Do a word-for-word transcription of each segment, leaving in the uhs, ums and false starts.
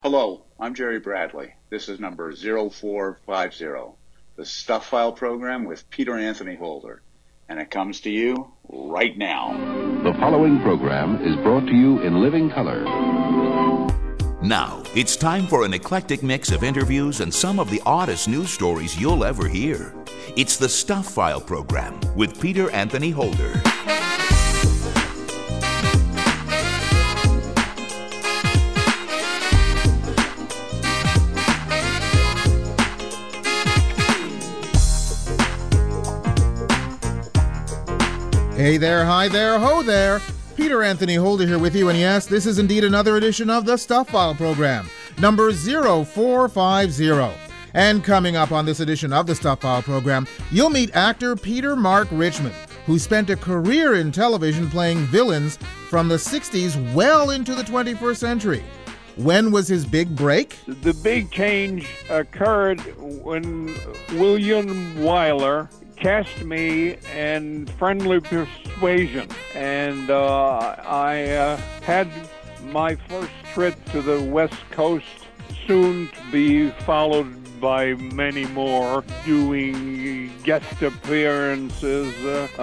Hello, I'm Jerry Bradley. This is number zero four five zero, the Stuff File program with Peter Anthony Holder. And it comes to you right now. The following program is brought to you in living color. Now, it's time for an eclectic mix of interviews and some of the oddest news stories you'll ever hear. It's the Stuff File program with Peter Anthony Holder. Hey there, hi there, ho there. Peter Anthony Holder here with you, and yes, this is indeed another edition of the Stuff File program, number zero four five zero. And coming up on this edition of the Stuff File program, you'll meet actor Peter Mark Richmond, who spent a career in television playing villains from the sixties well into the twenty-first century. When was his big break? The big change occurred when William Wyler cast me in Friendly Persuasion, and uh, I uh, had my first trip to the West Coast, soon to be followed by many more, doing guest appearances uh,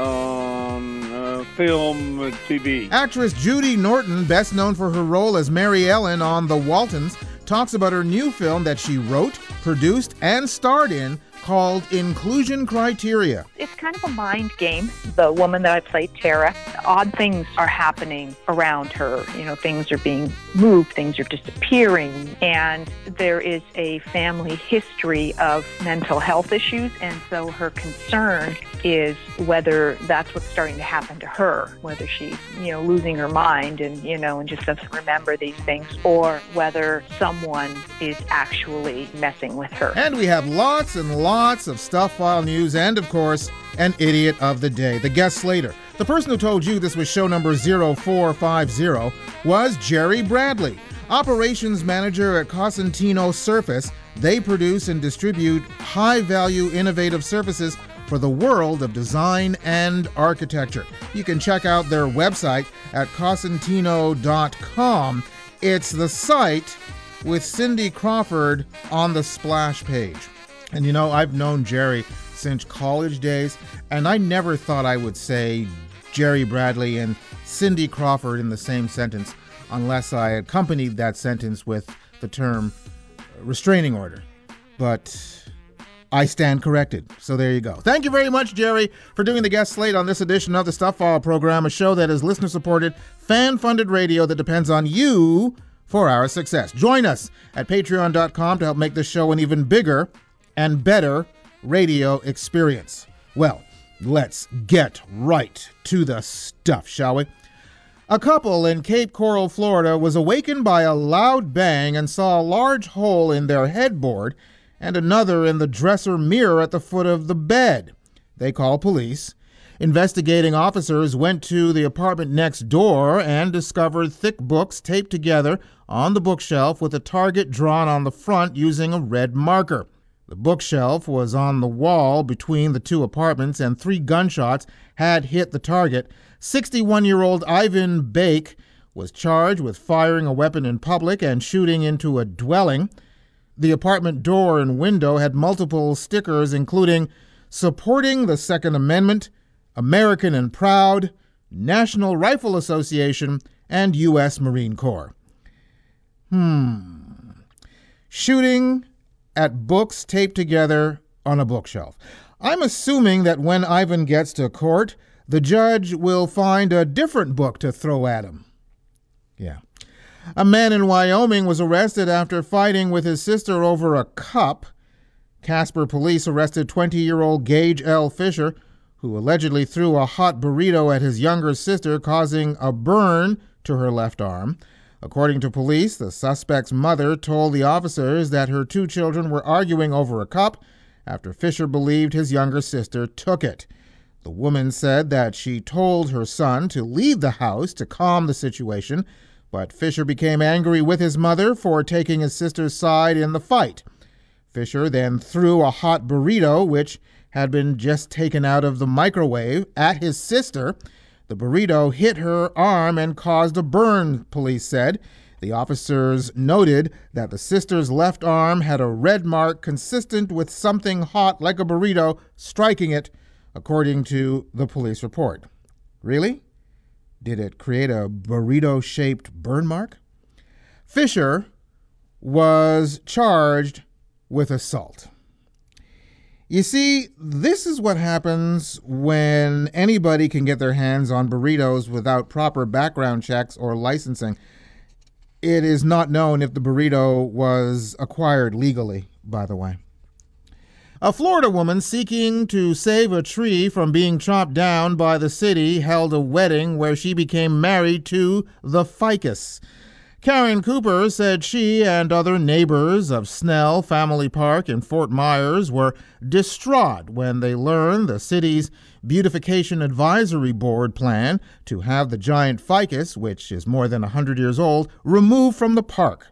on uh, film, T V. Actress Judy Norton, best known for her role as Mary Ellen on The Waltons, talks about her new film that she wrote, produced, and starred in, called Inclusion Criteria. It's kind of a mind game. The woman that I played, Tara, odd things are happening around her. You know, things are being moved, things are disappearing, and there is a family history of mental health issues, and so her concern is whether that's what's starting to happen to her, whether she's, you know, losing her mind and, you know, and just doesn't remember these things, or whether someone is actually messing with her. And we have lots and lots of Stuff File news and, of course, an idiot of the day, the guest slater. The person who told you this was show number zero four five zero was Jerry Bradley, operations manager at Cosentino Surface. They produce and distribute high-value, innovative services for the world of design and architecture. You can check out their website at cosentino dot com. It's the site with Cindy Crawford on the splash page. And you know, I've known Jerry since college days, and I never thought I would say Jerry Bradley and Cindy Crawford in the same sentence unless I accompanied that sentence with the term restraining order. But I stand corrected. So there you go. Thank you very much, Jerry, for doing the guest slate on this edition of the Stuff File program, a show that is listener-supported, fan-funded radio that depends on you for our success. Join us at patreon dot com to help make this show an even bigger and better radio experience. Well, let's get right to the stuff, shall we? A couple in Cape Coral, Florida, was awakened by a loud bang and saw a large hole in their headboard and another in the dresser mirror at the foot of the bed. They called police. Investigating officers went to the apartment next door and discovered thick books taped together on the bookshelf with a target drawn on the front using a red marker. The bookshelf was on the wall between the two apartments, and three gunshots had hit the target. sixty-one-year-old Ivan Bake was charged with firing a weapon in public and shooting into a dwelling. The apartment door and window had multiple stickers, including supporting the Second Amendment, American and Proud, National Rifle Association, and U S Marine Corps. Hmm. Shooting at books taped together on a bookshelf. I'm assuming that when Ivan gets to court, the judge will find a different book to throw at him. Yeah. A man in Wyoming was arrested after fighting with his sister over a cup. Casper police arrested twenty-year-old Gage L. Fisher, who allegedly threw a hot burrito at his younger sister, causing a burn to her left arm. According to police, the suspect's mother told the officers that her two children were arguing over a cup after Fisher believed his younger sister took it. The woman said that she told her son to leave the house to calm the situation, but Fisher became angry with his mother for taking his sister's side in the fight. Fisher then threw a hot burrito, which had been just taken out of the microwave, at his sister. The burrito hit her arm and caused a burn, police said. The officers noted that the sister's left arm had a red mark consistent with something hot like a burrito striking it, according to the police report. Really? Did it create a burrito-shaped burn mark? Fisher was charged with assault. You see, this is what happens when anybody can get their hands on burritos without proper background checks or licensing. It is not known if the burrito was acquired legally, by the way. A Florida woman seeking to save a tree from being chopped down by the city held a wedding where she became married to the ficus. Karen Cooper said she and other neighbors of Snell Family Park in Fort Myers were distraught when they learned the city's Beautification Advisory Board plan to have the giant ficus, which is more than one hundred years old, removed from the park.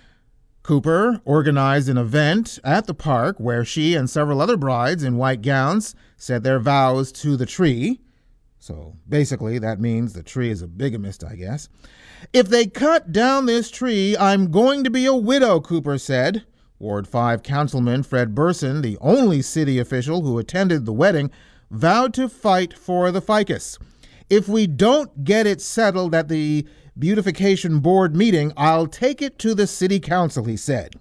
Cooper organized an event at the park where she and several other brides in white gowns said their vows to the tree. So basically, that means the tree is a bigamist, I guess. If they cut down this tree, I'm going to be a widow, Cooper said. Ward five Councilman Fred Burson, the only city official who attended the wedding, vowed to fight for the ficus. If we don't get it settled at the Beautification Board meeting, I'll take it to the city council, he said.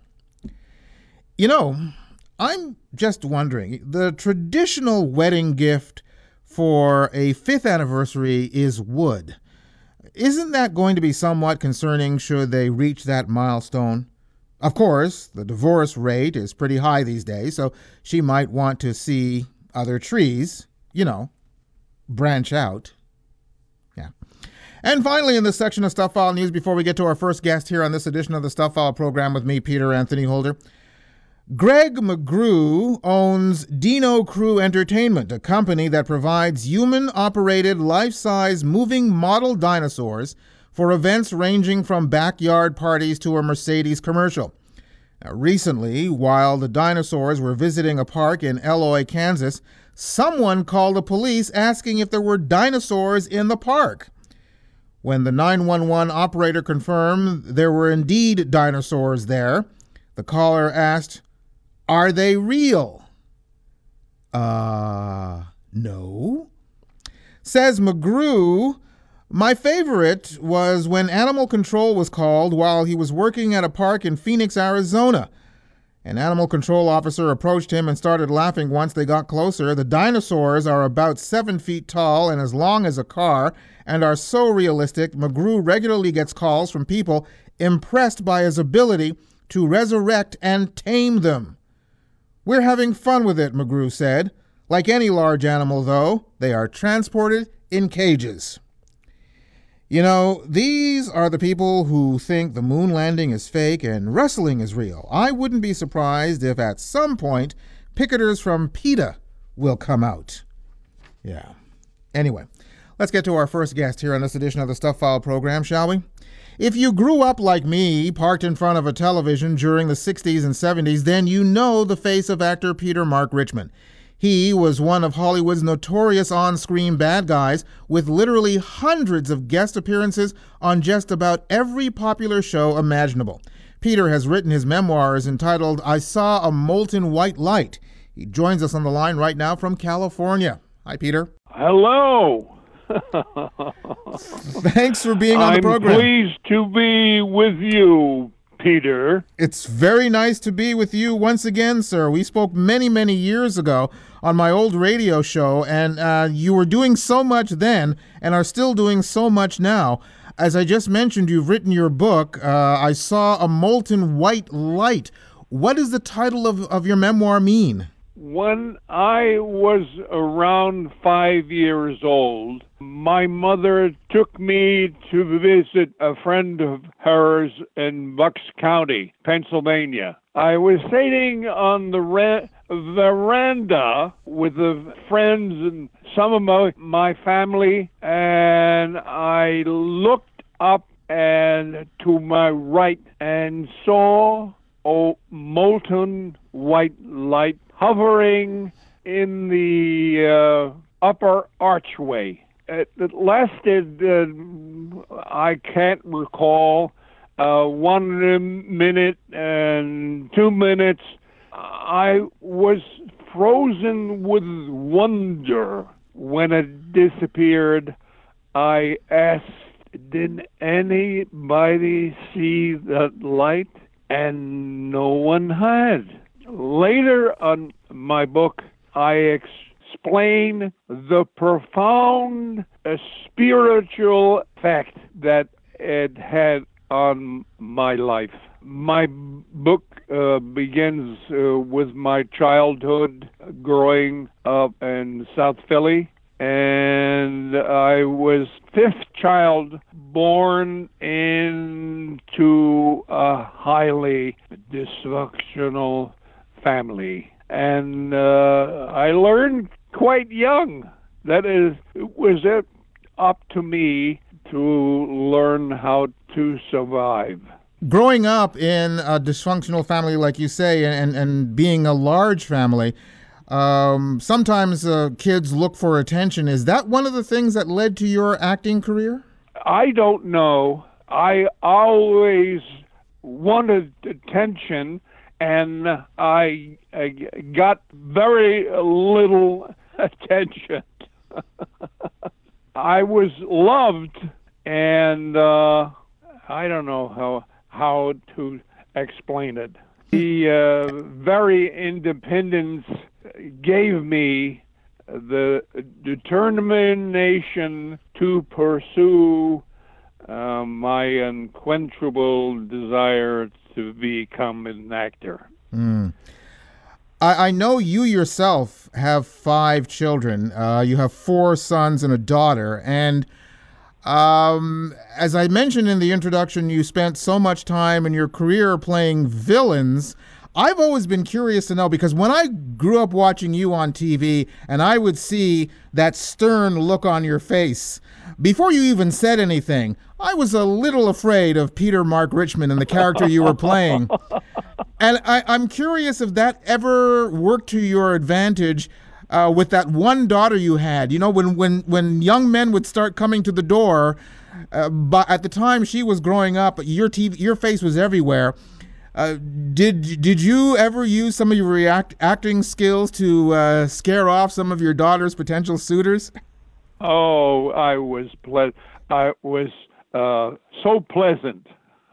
You know, I'm just wondering, the traditional wedding gift for a fifth anniversary is wood. Isn't that going to be somewhat concerning should they reach that milestone? Of course, the divorce rate is pretty high these days, so she might want to see other trees, you know, branch out. Yeah. And finally, in this section of Stuff File News, before we get to our first guest here on this edition of the Stuff File program with me, Peter Anthony Holder, Greg McGrew owns Dino Crew Entertainment, a company that provides human-operated, life-size, moving model dinosaurs for events ranging from backyard parties to a Mercedes commercial. Now, recently, while the dinosaurs were visiting a park in Eloy, Kansas, someone called the police asking if there were dinosaurs in the park. When the nine one one operator confirmed there were indeed dinosaurs there, the caller asked, "Are they real?" Uh, no. Says McGrew, my favorite was when animal control was called while he was working at a park in Phoenix, Arizona. An animal control officer approached him and started laughing once they got closer. The dinosaurs are about seven feet tall and as long as a car and are so realistic, McGrew regularly gets calls from people impressed by his ability to resurrect and tame them. We're having fun with it, McGrew said. Like any large animal, though, they are transported in cages. You know, these are the people who think the moon landing is fake and wrestling is real. I wouldn't be surprised if at some point picketers from PETA will come out. Yeah. Anyway, let's get to our first guest here on this edition of the Stuff File program, shall we? If you grew up like me, parked in front of a television during the sixties and seventies, then you know the face of actor Peter Mark Richmond. He was one of Hollywood's notorious on-screen bad guys with literally hundreds of guest appearances on just about every popular show imaginable. Peter has written his memoirs entitled I Saw a Molten White Light. He joins us on the line right now from California. Hi, Peter. Hello. Thanks for being on I'm the program. I'm pleased to be with you, Peter. It's very nice to be with you once again, sir. We spoke many, many years ago on my old radio show, and uh, you were doing so much then and are still doing so much now. As I just mentioned, you've written your book, uh, I Saw a Molten White Light. What does the title of, of your memoir mean? When I was around five years old, my mother took me to visit a friend of hers in Bucks County, Pennsylvania. I was sitting on the re- veranda with the friends and some of my, my family, and I looked up and to my right and saw a molten white light hovering in the uh, upper archway. It, it lasted, uh, I can't recall, uh, one minute and two minutes, I was frozen with wonder when it disappeared. I asked, did anybody see that light? And no one had. Later on my book, I explain the profound uh, spiritual effect that it had on my life. My book uh, begins uh, with my childhood growing up in South Philly, and I was fifth child born into a highly dysfunctional family. And uh, I learned quite young that is, it was it up to me to learn how to survive. Growing up in a dysfunctional family, like you say, and, and being a large family, um, sometimes uh, kids look for attention. Is that one of the things that led to your acting career? I don't know. I always wanted attention, and I, I got very little attention. I was loved, and uh, I don't know how how to explain it. The uh, very independence gave me the determination to pursue uh, my unquenchable desire to become an actor. Mm. I, I know you yourself have five children. Uh, you have four sons and a daughter. And um, as I mentioned in the introduction, you spent so much time in your career playing villains. I've always been curious to know, because when I grew up watching you on T V and I would see that stern look on your face, before you even said anything, I was a little afraid of Peter Mark Richmond and the character you were playing. And I, I'm curious if that ever worked to your advantage uh, with that one daughter you had. You know, when, when, when young men would start coming to the door, uh, but at the time she was growing up, your T V, your face was everywhere. Uh, did did you ever use some of your react, acting skills to uh, scare off some of your daughter's potential suitors? Oh, I was ple- I was uh, so pleasant.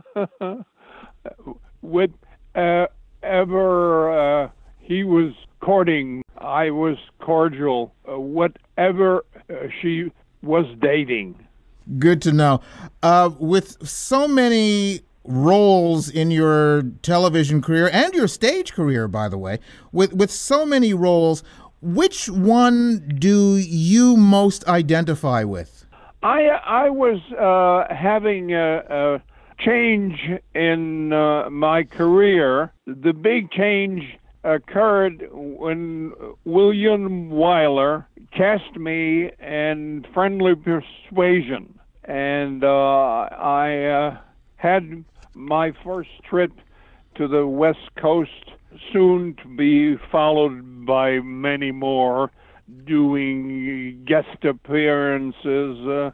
With uh, ever uh, he was courting, I was cordial. Uh, whatever uh, she was dating. Good to know. Uh, with so many roles in your television career and your stage career, by the way, with with so many roles, which one do you most identify with? I I was uh, having a, a change in uh, my career. The big change occurred when William Wyler cast me in Friendly Persuasion, and uh, I uh, had my first trip to the West Coast, soon to be followed by many more, doing guest appearances uh,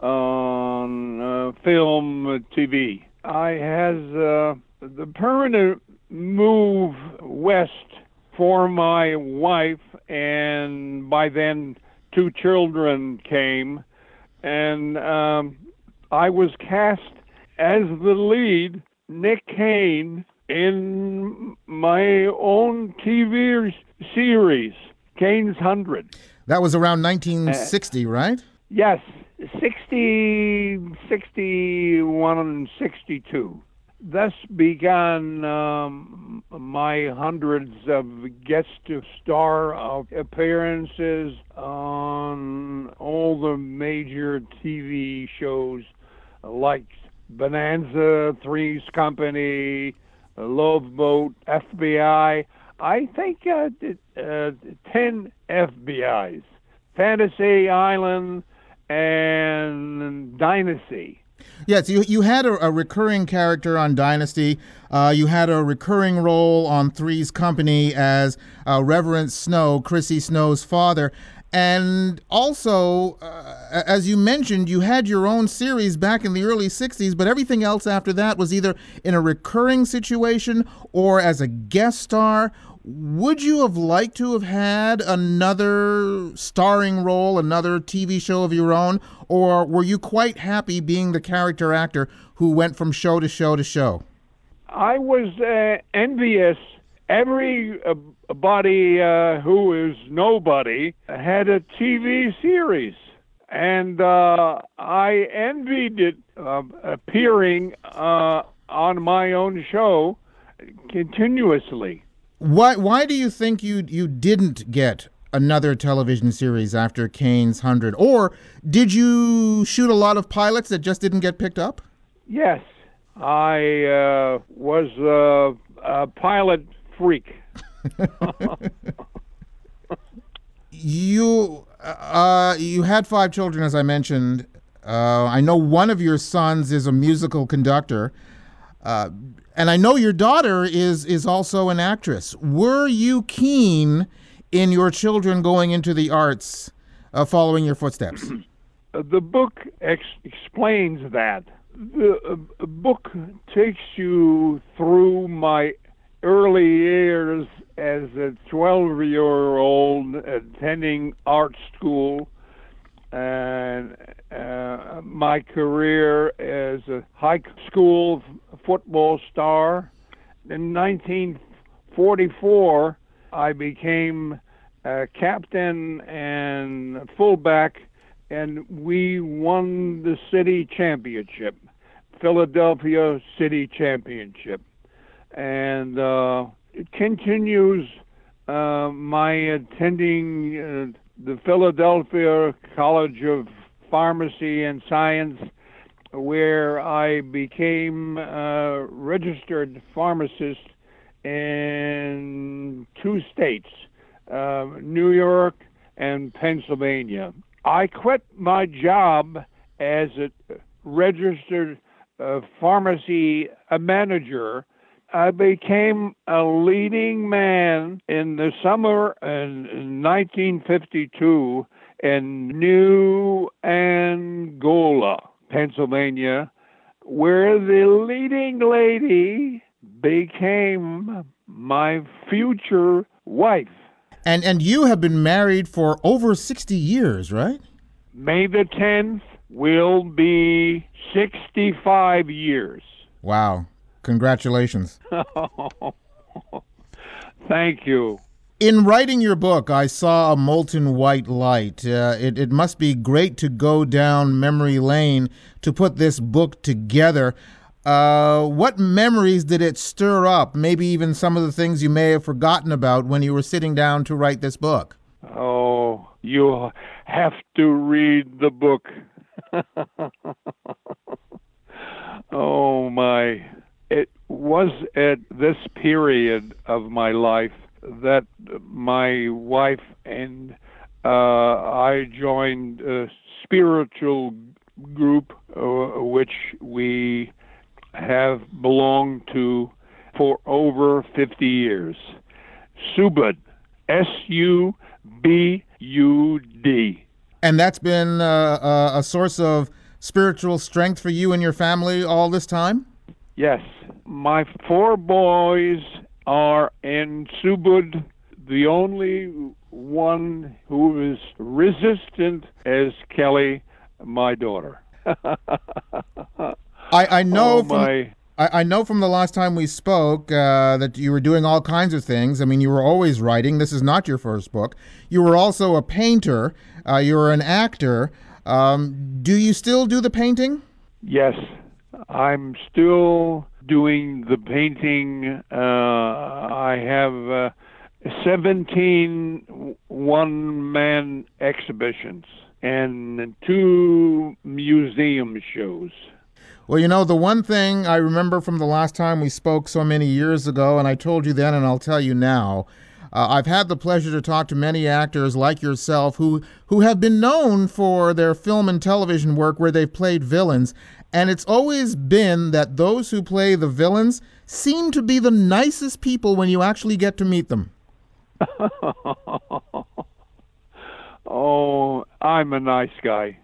on uh, film, T V. I had uh, the permanent move west for my wife, and by then two children came, and um, I was cast as the lead, Nick Kane, in my own T V series, Kane's Hundred. That was around nineteen sixty, uh, right? Yes, sixty, sixty-one, and sixty-two. Thus began um, my hundreds of guest star appearances on all the major T V shows like Bonanza, Three's Company, Love Boat, F B I. I think uh, uh, ten F B Is. Fantasy Island and Dynasty. Yes, you you had a, a recurring character on Dynasty. Uh, you had a recurring role on Three's Company as uh, Reverend Snow, Chrissy Snow's father. And also, uh, as you mentioned, you had your own series back in the early sixties, but everything else after that was either in a recurring situation or as a guest star. Would you have liked to have had another starring role, another T V show of your own, or were you quite happy being the character actor who went from show to show to show? I was uh, envious. Everybody uh, who is nobody had a T V series, and uh, I envied it uh, appearing uh, on my own show continuously. Why why do you think you you didn't get another television series after Kane's one hundred? Or did you shoot a lot of pilots that just didn't get picked up? Yes, I uh, was uh, a pilot freak. you uh, you had five children, as I mentioned. Uh, I know one of your sons is a musical conductor. Uh, and I know your daughter is is also an actress. Were you keen in your children going into the arts, uh, following your footsteps? The book ex- explains that. The uh, book takes you through my early years as a twelve-year-old attending art school, and uh, my career as a high school football star. In nineteen forty-four, I became a captain and fullback, and we won the city championship, Philadelphia City Championship. And uh, it continues uh, my attending uh, the Philadelphia College of Pharmacy and Science, where I became a registered pharmacist in two states, uh, New York and Pennsylvania. I quit my job as a registered uh, pharmacy manager. I became a leading man in the summer in nineteen fifty-two in New Angola, Pennsylvania, where the leading lady became my future wife. And and you have been married for over sixty years, right? May the tenth will be sixty-five years. Wow. Congratulations. Thank you. In writing your book, I saw a molten white light. Uh, it, it must be great to go down memory lane to put this book together. Uh, what memories did it stir up? Maybe even some of the things you may have forgotten about when you were sitting down to write this book. Oh, you have to read the book. Oh, my. It was at this period of my life that my wife and uh, I joined a spiritual group uh, which we have belonged to for over fifty years. Subud, S U B U D. And that's been uh, a source of spiritual strength for you and your family all this time? Yes. My four boys are in Subud. The only one who is resistant is Kelly, my daughter. I, I know oh, from my. I, I know from the last time we spoke uh, that you were doing all kinds of things. I mean, you were always writing. This is not your first book. You were also a painter. Uh, you were an actor. Um, do you still do the painting? Yes, I'm still doing the painting. Uh, I have uh, seventeen one-man exhibitions and two museum shows. Well, you know, the one thing I remember from the last time we spoke so many years ago, and I told you then and I'll tell you now, uh, I've had the pleasure to talk to many actors like yourself who, who have been known for their film and television work where they've played villains. And it's always been that those who play the villains seem to be the nicest people when you actually get to meet them. Oh, I'm a nice guy.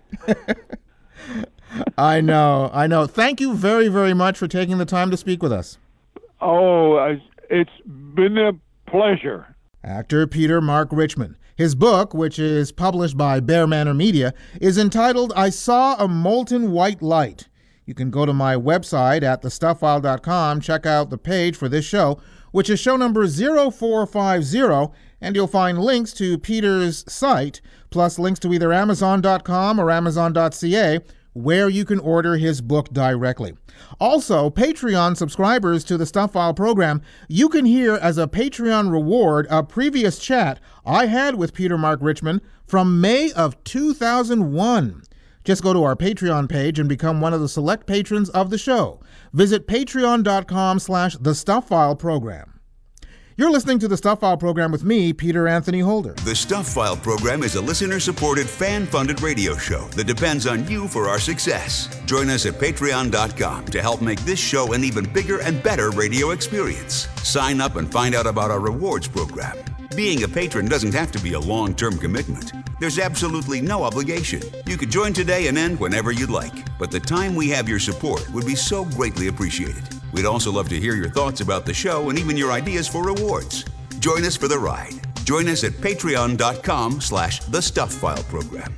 I know, I know. Thank you very, very much for taking the time to speak with us. Oh, it's been a pleasure. Actor Peter Mark Richman. His book, which is published by Bear Manor Media, is entitled I Saw a Molten White Light. You can go to my website at the stuff file dot com, check out the page for this show, which is show number zero four five zero, and you'll find links to Peter's site, plus links to either amazon dot com or amazon dot c a, where you can order his book directly. Also, Patreon subscribers to the Stuff File program, you can hear as a Patreon reward a previous chat I had with Peter Mark Richman from May of two thousand one. Just go to our Patreon page and become one of the select patrons of the show. Visit patreon dot com slash the Stuff File program. You're listening to the Stuff File program with me, Peter Anthony Holder. The Stuff File program is a listener-supported, fan-funded radio show that depends on you for our success. Join us at patreon dot com to help make this show an even bigger and better radio experience. Sign up and find out about our rewards program. Being a patron doesn't have to be a long-term commitment. There's absolutely no obligation. You could join today and end whenever you'd like, but the time we have your support would be so greatly appreciated. We'd also love to hear your thoughts about the show and even your ideas for rewards. Join us for the ride. Join us at patreon dot com slash the Stuff File program.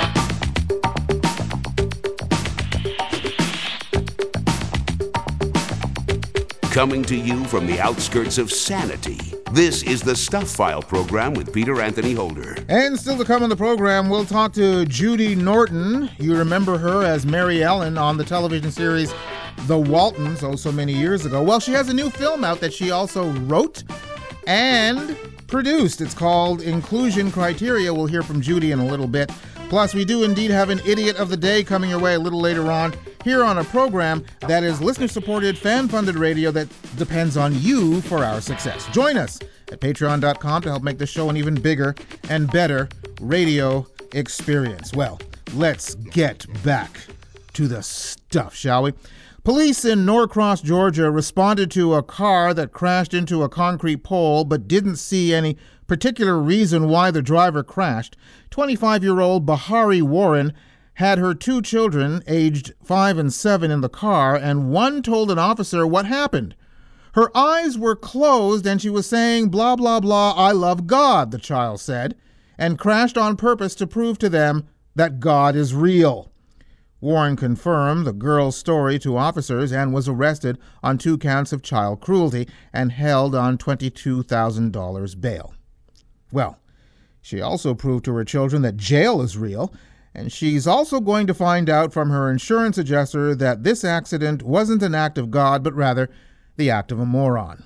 Coming to you from the outskirts of sanity, this is the Stuff File program with Peter Anthony Holder. And still to come on the program, we'll talk to Judy Norton. You remember her as Mary Ellen on the television series The Waltons, oh so many years ago. Well, she has a new film out that she also wrote and produced. It's called Inclusion Criteria. We'll hear from Judy in a little bit. Plus, we do indeed have an Idiot of the Day coming your way a little later on here on a program that is listener-supported, fan-funded radio that depends on you for our success. Join us at patreon dot com to help make this show an even bigger and better radio experience. Well, let's get back to the stuff, shall we? Police in Norcross, Georgia responded to a car that crashed into a concrete pole but didn't see any particular reason why the driver crashed. twenty-five-year-old Bahari Warren had her two children, aged five and seven, in the car, and one told an officer what happened. Her eyes were closed and she was saying, blah, blah, blah, I love God, the child said, and crashed on purpose to prove to them that God is real. Warren confirmed the girl's story to officers and was arrested on two counts of child cruelty and held on twenty-two thousand dollars bail. Well, she also proved to her children that jail is real, and she's also going to find out from her insurance adjuster that this accident wasn't an act of God, but rather the act of a moron.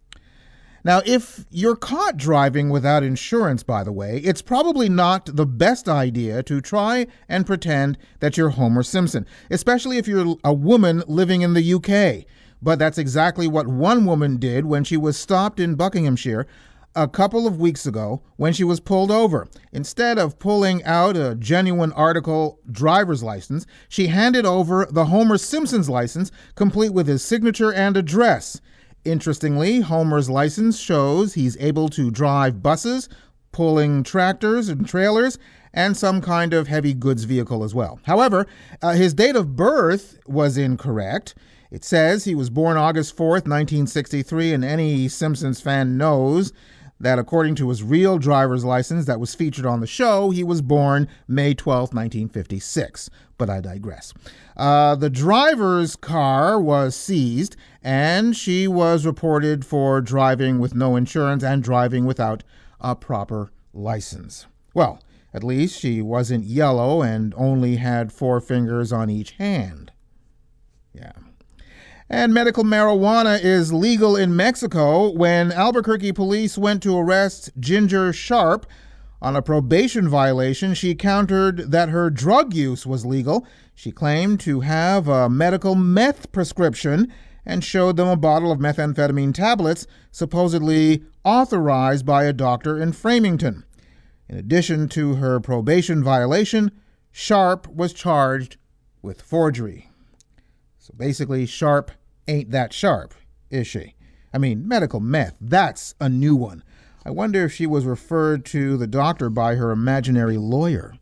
Now, if you're caught driving without insurance, by the way, it's probably not the best idea to try and pretend that you're Homer Simpson, especially if you're a woman living in the U K. But that's exactly what one woman did when she was stopped in Buckinghamshire a couple of weeks ago when she was pulled over. Instead of pulling out a genuine article driver's license, she handed over the Homer Simpson's license, complete with his signature and address. Interestingly, Homer's license shows he's able to drive buses, pulling tractors and trailers, and some kind of heavy goods vehicle as well. However, uh, his date of birth was incorrect. It says he was born August fourth, nineteen sixty-three, and any Simpsons fan knows that according to his real driver's license that was featured on the show, he was born May twelfth, nineteen fifty-six. But I digress. Uh, the driver's car was seized, and she was reported for driving with no insurance and driving without a proper license. Well, at least she wasn't yellow and only had four fingers on each hand. Yeah. And medical marijuana is legal in Mexico. When Albuquerque police went to arrest Ginger Sharp on a probation violation, she countered that her drug use was legal. She claimed to have a medical meth prescription and showed them a bottle of methamphetamine tablets supposedly authorized by a doctor in Framingham. In addition to her probation violation, Sharp was charged with forgery. So basically, Sharp ain't that sharp, is she? I mean, medical meth, that's a new one. I wonder if she was referred to the doctor by her imaginary lawyer.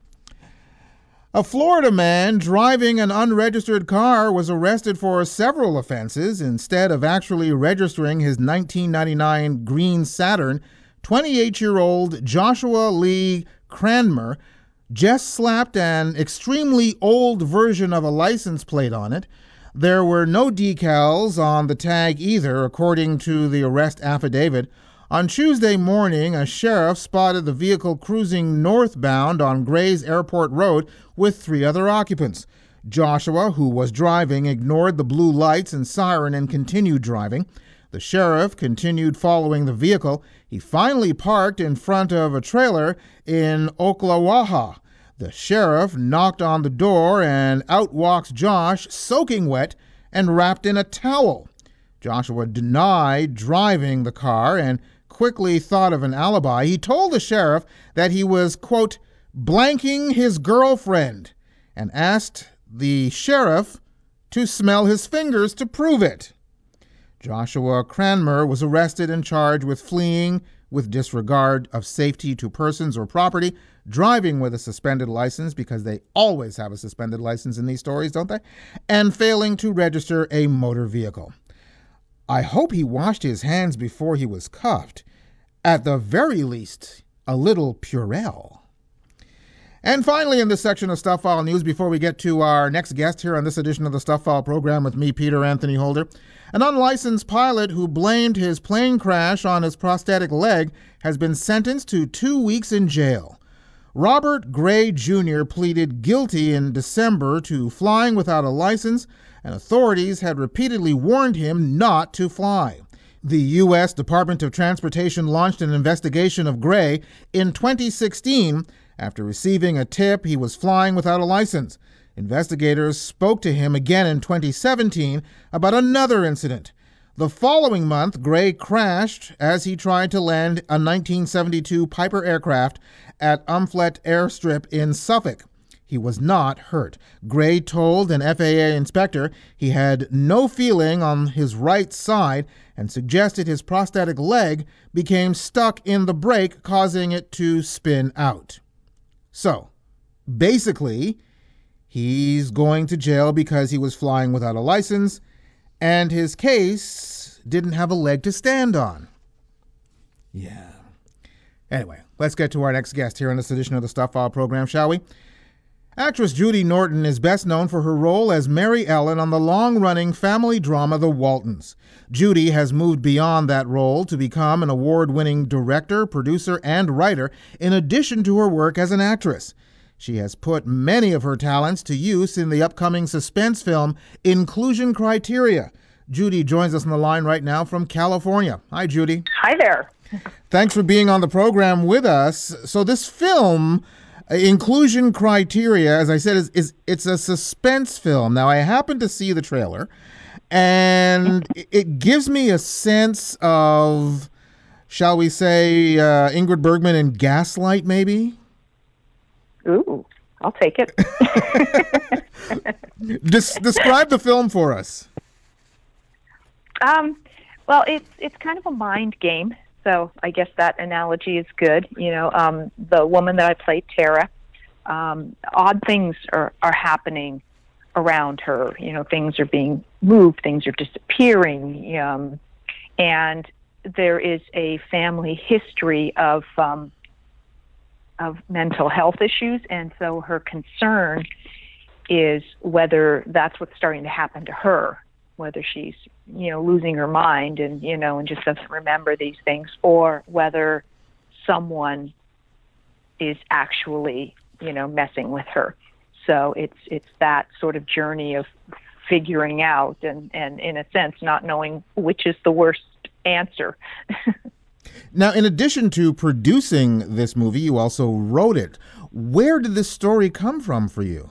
A Florida man driving an unregistered car was arrested for several offenses. Instead of actually registering his nineteen ninety-nine green Saturn, twenty-eight-year-old Joshua Lee Cranmer just slapped an extremely old version of a license plate on it. There were no decals on the tag either, according to the arrest affidavit. On Tuesday morning, a sheriff spotted the vehicle cruising northbound on Grays Airport Road with three other occupants. Joshua, who was driving, ignored the blue lights and siren and continued driving. The sheriff continued following the vehicle. He finally parked in front of a trailer in Ocklawaha. The sheriff knocked on the door, and out walks Josh, soaking wet and wrapped in a towel. Joshua denied driving the car and quickly thought of an alibi. He told the sheriff that he was, quote, blanking his girlfriend, and asked the sheriff to smell his fingers to prove it. Joshua Cranmer was arrested and charged with fleeing with disregard of safety to persons or property, driving with a suspended license, because they always have a suspended license in these stories, don't they? And failing to register a motor vehicle. I hope he washed his hands before he was cuffed. At the very least, a little Purell. And finally, in this section of Stuff File News, before we get to our next guest here on this edition of the Stuff File program with me, Peter Anthony Holder, an unlicensed pilot who blamed his plane crash on his prosthetic leg has been sentenced to two weeks in jail. Robert Gray Junior pleaded guilty in December to flying without a license, and authorities had repeatedly warned him not to fly. The U S Department of Transportation launched an investigation of Gray in twenty sixteen after receiving a tip he was flying without a license. Investigators spoke to him again in twenty seventeen about another incident. The following month, Gray crashed as he tried to land a nineteen seventy-two Piper aircraft at Umflet Airstrip in Suffolk. He was not hurt. Gray told an F A A inspector he had no feeling on his right side and suggested his prosthetic leg became stuck in the brake, causing it to spin out. So, basically, he's going to jail because he was flying without a license, and his case didn't have a leg to stand on. Yeah. Anyway, let's get to our next guest here on this edition of the Stuff File program, shall we? Actress Judy Norton is best known for her role as Mary Ellen on the long-running family drama The Waltons. Judy has moved beyond that role to become an award-winning director, producer, and writer, in addition to her work as an actress. She has put many of her talents to use in the upcoming suspense film Inclusion Criteria. Judy joins us on the line right now from California. Hi, Judy. Hi there. Thanks for being on the program with us. So this film, Inclusion Criteria, as I said, is, is it's a suspense film. Now, I happened to see the trailer, and it gives me a sense of, shall we say, uh, Ingrid Bergman in Gaslight, maybe? Ooh, I'll take it. Des- describe the film for us. Um, well, it's it's kind of a mind game. So I guess that analogy is good. You know, um, the woman that I played, Tara, um, odd things are, are happening around her. You know, things are being moved, things are disappearing. Um, and there is a family history of um, of mental health issues. And so her concern is whether that's what's starting to happen to her, whether she's, you know, losing her mind and, you know, and just doesn't remember these things, or whether someone is actually, you know, messing with her. So it's it's that sort of journey of figuring out and, and in a sense, not knowing which is the worst answer. Now, in addition to producing this movie, you also wrote it. Where did this story come from for you?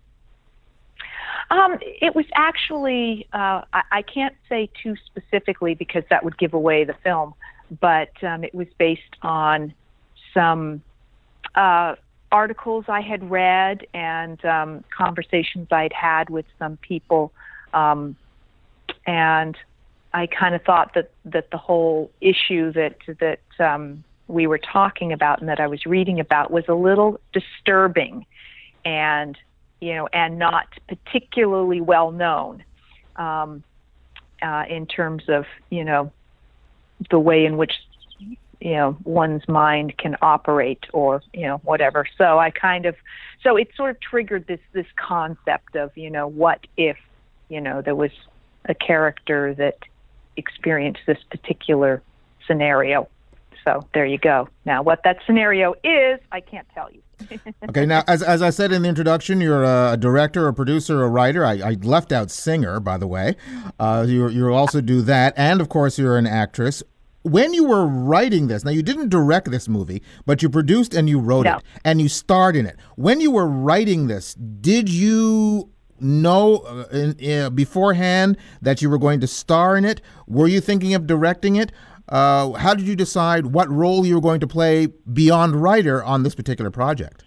Um, it was actually, uh, I, I can't say too specifically because that would give away the film, but um, it was based on some uh, articles I had read and um, conversations I'd had with some people. Um, and I kind of thought that, that the whole issue that that um, we were talking about and that I was reading about was a little disturbing, and you know, and not particularly well known um, uh, in terms of you know the way in which you know one's mind can operate, or you know whatever. So I kind of so it sort of triggered this this concept of you know what if you know there was a character that experienced this particular scenario. So there you go. Now, what that scenario is, I can't tell you. Okay, now, as as I said in the introduction, you're a director, a producer, a writer. I, I left out singer, by the way. Uh, you you also do that, and of course, you're an actress. When you were writing this, now you didn't direct this movie, but you produced and you wrote No. it, and you starred in it. When you were writing this, did you know uh, in, uh, beforehand that you were going to star in it? Were you thinking of directing it? Uh, how did you decide what role you were going to play beyond writer on this particular project?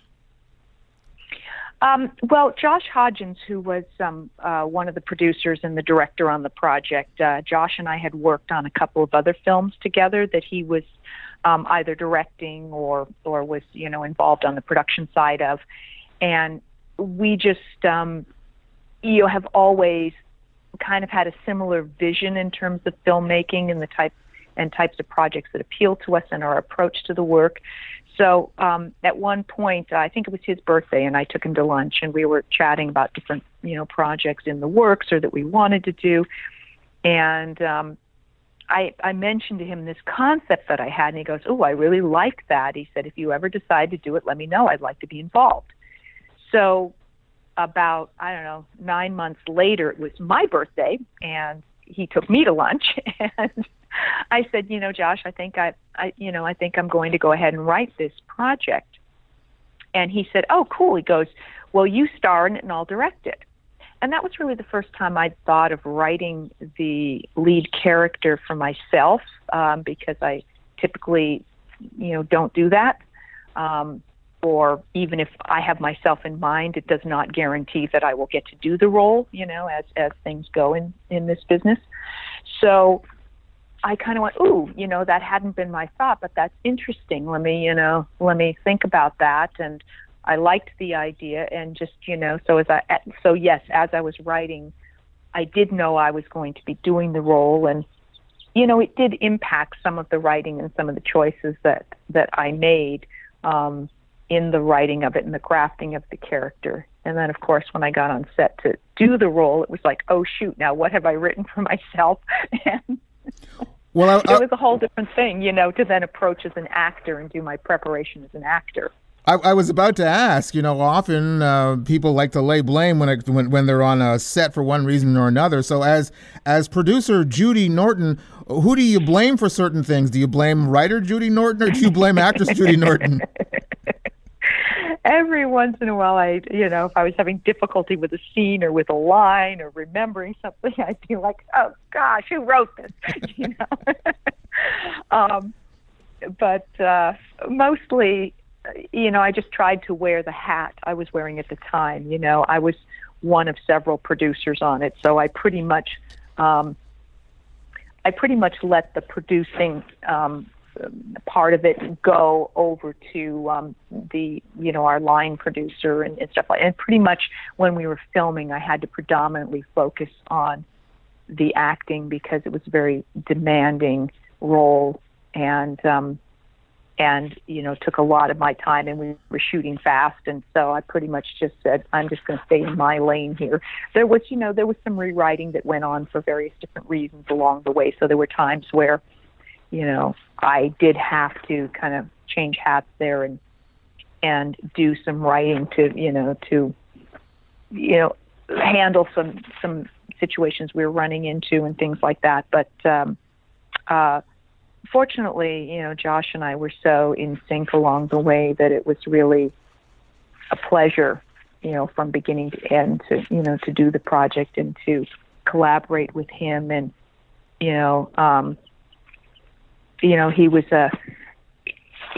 Um, well, Josh Hodgins, who was um, uh, one of the producers and the director on the project, uh, Josh and I had worked on a couple of other films together that he was um, either directing or or was you know involved on the production side of, and we just um, you know have always kind of had a similar vision in terms of filmmaking and the type and types of projects that appeal to us and our approach to the work. So um, at one point, uh, I think it was his birthday, and I took him to lunch, and we were chatting about different, you know, projects in the works or that we wanted to do. And um, I, I mentioned to him this concept that I had, and he goes, "Oh, I really like that." He said, "If you ever decide to do it, let me know. I'd like to be involved." So about, I don't know, nine months later, it was my birthday, and he took me to lunch, and I said, you know, Josh, I think I, I, you know, I think I'm going to go ahead and write this project. And he said, "Oh, cool." He goes, "Well, you star in it and I'll direct it." And that was really the first time I'd thought of writing the lead character for myself, um, because I typically, you know, don't do that. Um, or even if I have myself in mind, it does not guarantee that I will get to do the role, you know, as, as things go in, in this business. So I kind of went, ooh, you know, that hadn't been my thought, but that's interesting. Let me, you know, let me think about that. And I liked the idea, and just, you know, so as I, so yes, as I was writing, I did know I was going to be doing the role, and, you know, it did impact some of the writing and some of the choices that, that I made, um, in the writing of it and the crafting of the character. And then, of course, when I got on set to do the role, it was like, oh, shoot, now what have I written for myself? And well, I, I, it was a whole different thing, you know, to then approach as an actor and do my preparation as an actor. I, I was about to ask, you know, often uh, people like to lay blame when, it, when when they're on a set for one reason or another. So as as producer Judy Norton, who do you blame for certain things? Do you blame writer Judy Norton, or do you blame actress Judy Norton? Every once in a while, I, you know, if I was having difficulty with a scene or with a line or remembering something, I'd be like, oh, gosh, who wrote this? You know? um, but uh, mostly, you know, I just tried to wear the hat I was wearing at the time. You know, I was one of several producers on it, so I pretty much, um, I pretty much let the producing um, part of it go over to um, the, you know, our line producer and, and stuff like that. And pretty much when we were filming, I had to predominantly focus on the acting because it was a very demanding role, and um, and you know took a lot of my time, and we were shooting fast, and so I pretty much just said, I'm just going to stay in my lane here. There was, you know, there was some rewriting that went on for various different reasons along the way, so there were times where, you know, I did have to kind of change hats there and and do some writing to, you know, to, you know, handle some some situations we were running into and things like that. But um, uh, fortunately, you know, Josh and I were so in sync along the way that it was really a pleasure, you know, from beginning to end to, you know, to do the project and to collaborate with him. And, you know, um, you know, he was a,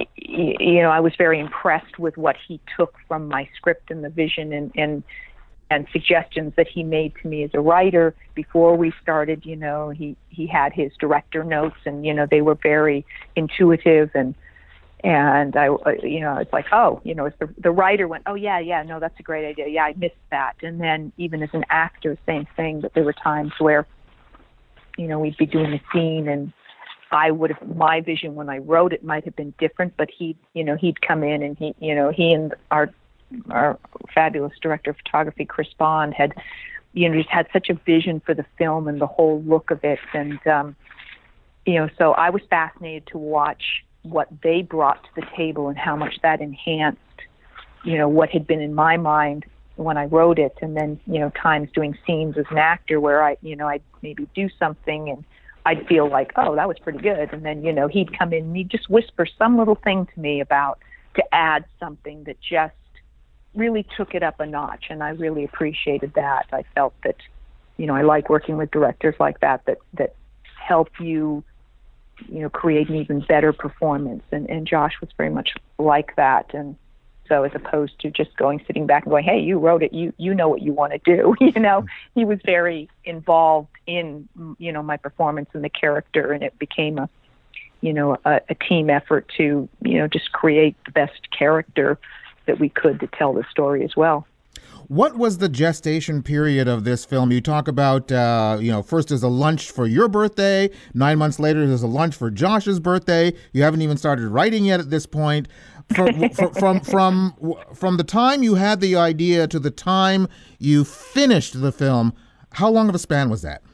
you know, I was very impressed with what he took from my script and the vision and, and, and suggestions that he made to me as a writer before we started. You know, he, he had his director notes, and, you know, they were very intuitive, and and I, you know, it's like, oh, you know, as the, the writer went, oh, yeah, yeah, no, that's a great idea. Yeah, I missed that. And then even as an actor, same thing, but there were times where, you know, we'd be doing a scene, and I would have, my vision when I wrote it might have been different, but he, you know, he'd come in, and he, you know, he and our, our fabulous director of photography, Chris Bond, had, you know, just had such a vision for the film and the whole look of it. And, um, you know, so I was fascinated to watch what they brought to the table and how much that enhanced, you know, what had been in my mind when I wrote it. And then, you know, times doing scenes as an actor where I, you know, I'd maybe do something and I'd feel like, oh, that was pretty good. And then, you know, he'd come in and he'd just whisper some little thing to me about, to add something that just really took it up a notch. And I really appreciated that. I felt that, you know, I like working with directors like that, that, that help you, you know, create an even better performance. And, and Josh was very much like that. And so as opposed to just going, sitting back and going, hey, you wrote it, you, you know what you want to do. You know, he was very involved in, you know, my performance and the character, and it became a, you know, a, a team effort to, you know, just create the best character that we could to tell the story as well. What was the gestation period of this film? You talk about, uh, you know, first there's a lunch for your birthday. Nine months later, there's a lunch for Josh's birthday. You haven't even started writing yet at this point. From, from, from, from the time you had the idea to the time you finished the film, how long of a span was that?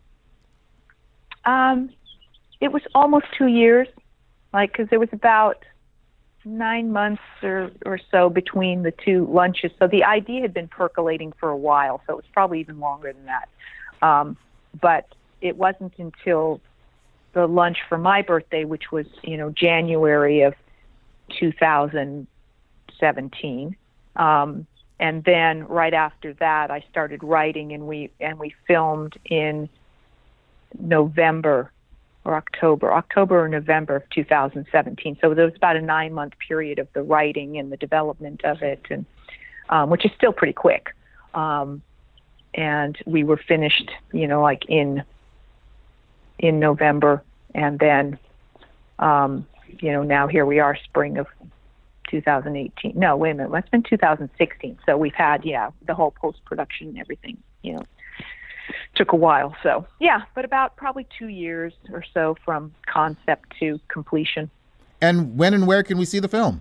Um, it was almost two years, like, because there was about nine months or, or so between the two lunches. So the idea had been percolating for a while, so it was probably even longer than that. Um, but it wasn't until the lunch for my birthday, which was, you know, January of two thousand seventeen. Um, and then right after that, I started writing, and we, and we filmed in November or October, October or November of two thousand seventeen. So there was about a nine-month period of the writing and the development of it, and um, which is still pretty quick. Um, and we were finished, you know, like in in November, and then, um, you know, now here we are, spring of two thousand eighteen. No, wait a minute, that's been two thousand sixteen. So we've had, yeah, the whole post-production and everything, you know. Took a while. So, yeah, but about probably two years or so from concept to completion. And when and where can we see the film?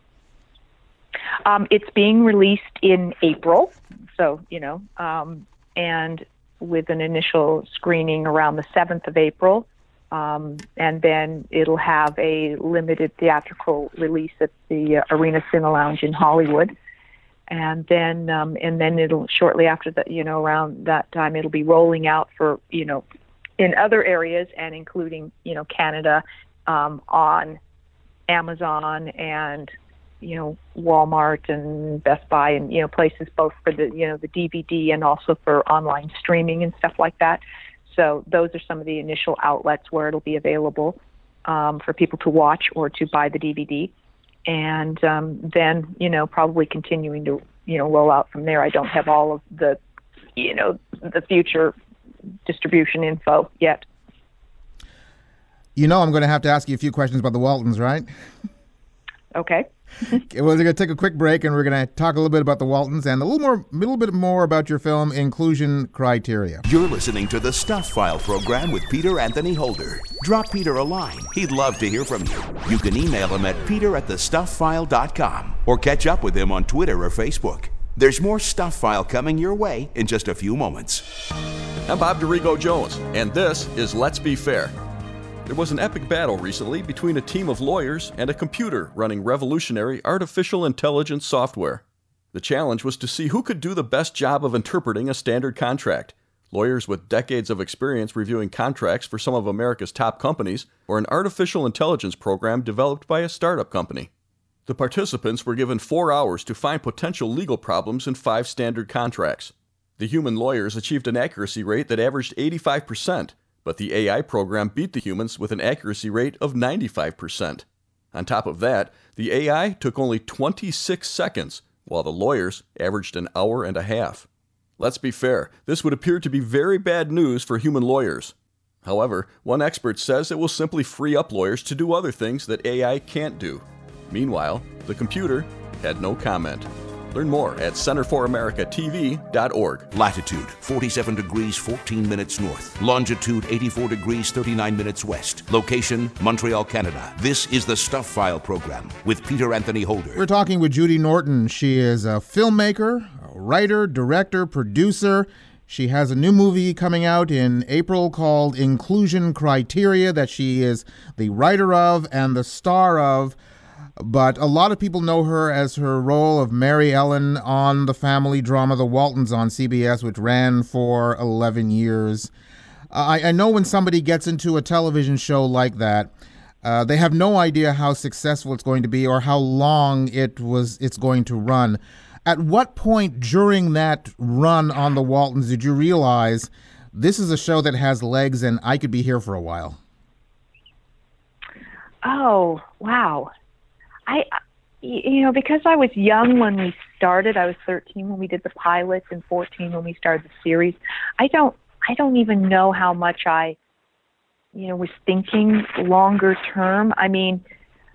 Um, it's being released in April. So, you know, um, and with an initial screening around the seventh of April. Um, and then it'll have a limited theatrical release at the uh, Arena Cinema Lounge in Hollywood. And then, um, and then it'll shortly after that, you know, around that time, it'll be rolling out for, you know, in other areas, and including, you know, Canada, um, on Amazon and, you know, Walmart and Best Buy, and, you know, places both for the, you know, the D V D and also for online streaming and stuff like that. So those are some of the initial outlets where it'll be available, um, for people to watch or to buy the D V D. And um, then, you know, probably continuing to, you know, roll out from there. I don't have all of the, you know, the future distribution info yet. You know, I'm going to have to ask you a few questions about the Waltons, right? Okay. Well, we're going to take a quick break, and we're going to talk a little bit about the Waltons and a little more, little bit more about your film Inclusion Criteria. You're listening to the Stuff File program with Peter Anthony Holder. Drop Peter a line. He'd love to hear from you. You can email him at peter at the stuff file dot com or catch up with him on Twitter or Facebook. There's more Stuff File coming your way in just a few moments. I'm Bob DeRigo Jones, and this is Let's Be Fair. There was an epic battle recently between a team of lawyers and a computer running revolutionary artificial intelligence software. The challenge was to see who could do the best job of interpreting a standard contract. Lawyers with decades of experience reviewing contracts for some of America's top companies, or an artificial intelligence program developed by a startup company. The participants were given four hours to find potential legal problems in five standard contracts. The human lawyers achieved an accuracy rate that averaged eighty-five percent, but the A I program beat the humans with an accuracy rate of ninety-five percent. On top of that, the A I took only twenty-six seconds, while the lawyers averaged an hour and a half. Let's be fair, this would appear to be very bad news for human lawyers. However, one expert says it will simply free up lawyers to do other things that A I can't do. Meanwhile, the computer had no comment. Learn more at center for america t v dot org. Latitude, forty-seven degrees, fourteen minutes north. Longitude, eighty-four degrees, thirty-nine minutes west. Location, Montreal, Canada. This is the Stuff File program with Peter Anthony Holder. We're talking with Judy Norton. She is a filmmaker, a writer, director, producer. She has a new movie coming out in April called Inclusion Criteria that she is the writer of and the star of. But a lot of people know her as her role of Mary Ellen on the family drama The Waltons on C B S, which ran for eleven years. I, I know when somebody gets into a television show like that, uh, they have no idea how successful it's going to be or how long it was it's going to run. At what point during that run on The Waltons did you realize this is a show that has legs and I could be here for a while? Oh, wow. I, you know, because I was young when we started, I was thirteen when we did the pilot and fourteen when we started the series. I don't, I don't even know how much I, you know, was thinking longer term. I mean,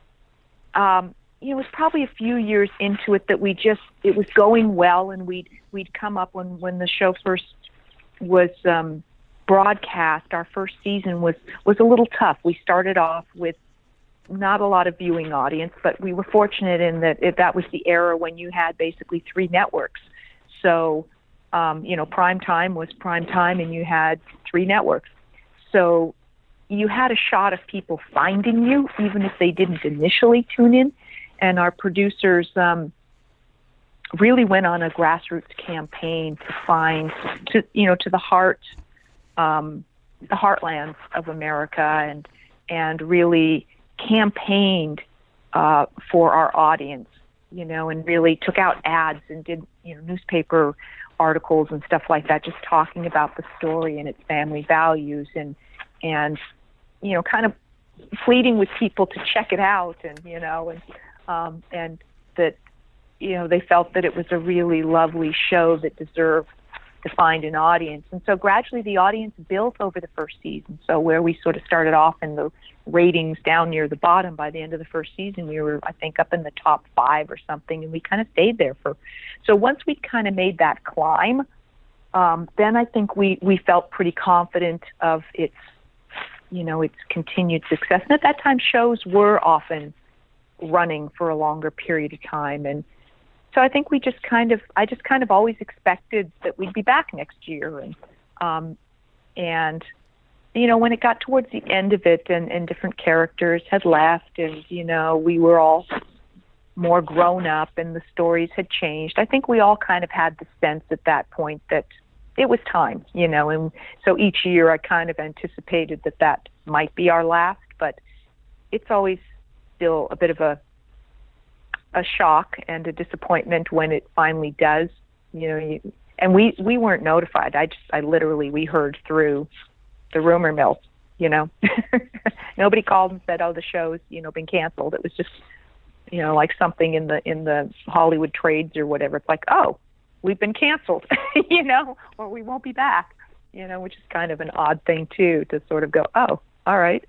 um, you know, it was probably a few years into it that we just, it was going well, and we'd, we'd come up when, when the show first was um, broadcast. Our first season was, was a little tough. We started off with not a lot of viewing audience, but we were fortunate in that it, that was the era when you had basically three networks. So, um, you know, prime time was prime time, and you had three networks. So you had a shot of people finding you, even if they didn't initially tune in. And our producers um, really went on a grassroots campaign to find, to you know, to the heart, um, the heartlands of America, and and really campaigned uh, for our audience, you know, and really took out ads and did, you know, newspaper articles and stuff like that, just talking about the story and its family values, and, and, you know, kind of pleading with people to check it out, and, you know, and, um, and that, you know, they felt that it was a really lovely show that deserved to find an audience. And so gradually the audience built over the first season. So where we sort of started off in the ratings down near the bottom, by the end of the first season, we were, I think, up in the top five or something, and we kind of stayed there for, so once we kind of made that climb, um, then I think we, we felt pretty confident of its, you know, its continued success. And at that time, shows were often running for a longer period of time. And so I think we just kind of, I just kind of always expected that we'd be back next year. And, um, and, you know, when it got towards the end of it, and, and different characters had left, and, you know, we were all more grown up and the stories had changed, I think we all kind of had the sense at that point that it was time, you know. And so each year I kind of anticipated that that might be our last, but it's always still a bit of a, a shock and a disappointment when it finally does, you know. You, and we, we weren't notified. I just, I literally, we heard through the rumor mill, you know. Nobody called and said, oh, the show's, you know, been canceled. It was just, you know, like something in the, in the Hollywood trades or whatever. It's like, oh, we've been canceled, you know, or we won't be back, you know, which is kind of an odd thing too, to sort of go, oh, all right.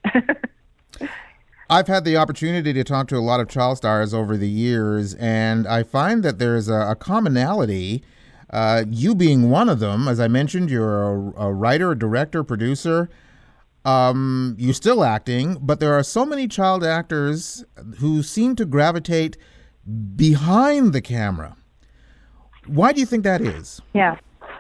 I've had the opportunity to talk to a lot of child stars over the years, and I find that there's a, a commonality, uh, you being one of them. As I mentioned, you're a, a writer, a director, producer. Um, you're still acting, but there are so many child actors who seem to gravitate behind the camera. Why do you think that is? Yeah.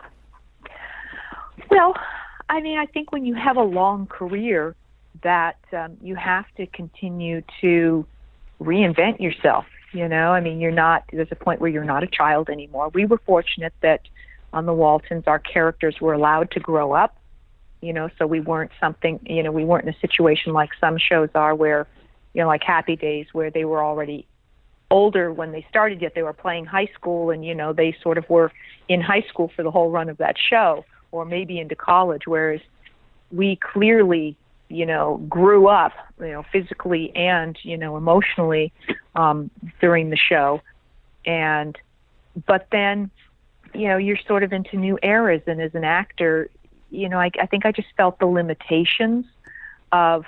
Well, I mean, I think when you have a long career, that um, you have to continue to reinvent yourself. You know, I mean, you're not, there's a point where you're not a child anymore. We were fortunate that on the Waltons, our characters were allowed to grow up, you know, so we weren't something, you know, we weren't in a situation like some shows are where, you know, like Happy Days, where they were already older when they started, yet they were playing high school, and, you know, they sort of were in high school for the whole run of that show, or maybe into college, whereas we clearly, you know, grew up, you know, physically and, you know, emotionally um, during the show. And, but then you know, you're sort of into new eras. And as an actor, you know, I, I think I just felt the limitations of